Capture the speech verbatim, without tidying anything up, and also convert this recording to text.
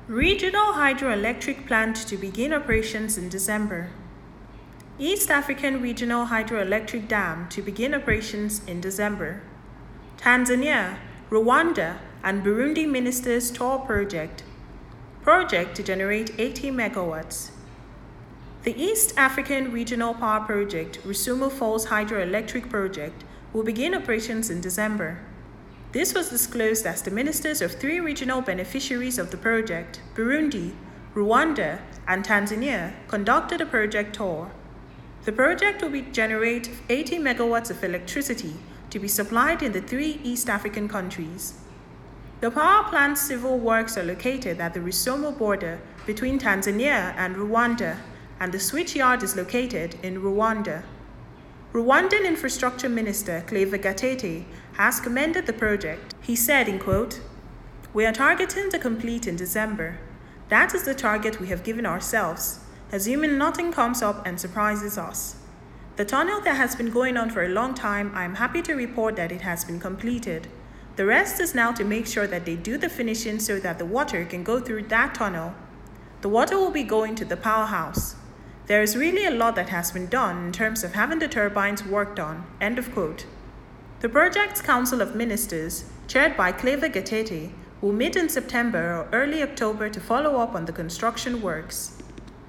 Regional hydroelectric plant to begin operations in December. East African Regional Hydroelectric Dam to begin operations in December. Tanzania, Rwanda, and Burundi ministers tour project. Project to generate eighty megawatts. The East African Regional Power Project, Rusumo Falls Hydroelectric Project, will begin operations in December. This was disclosed as the ministers of three regional beneficiaries of the project, Burundi, Rwanda, and Tanzania, conducted a project tour. The project will be generate eighty megawatts of electricity to be supplied in the three East African countries. The power plant's civil works are located at the Rusumo border between Tanzania and Rwanda, and the switchyard is located in Rwanda. Rwandan Infrastructure Minister Claver Gatete has commended the project. He said, in quote, "We are targeting to complete in December. That is the target we have given ourselves, assuming nothing comes up and surprises us. The tunnel that has been going on for a long time, I am happy to report that it has been completed. The rest is now to make sure that they do the finishing so that the water can go through that tunnel. The water will be going to the powerhouse. There is really a lot that has been done in terms of having the turbines worked on." End of quote. The project's Council of Ministers, chaired by Claver Gatete, will meet in September or early October to follow up on the construction works.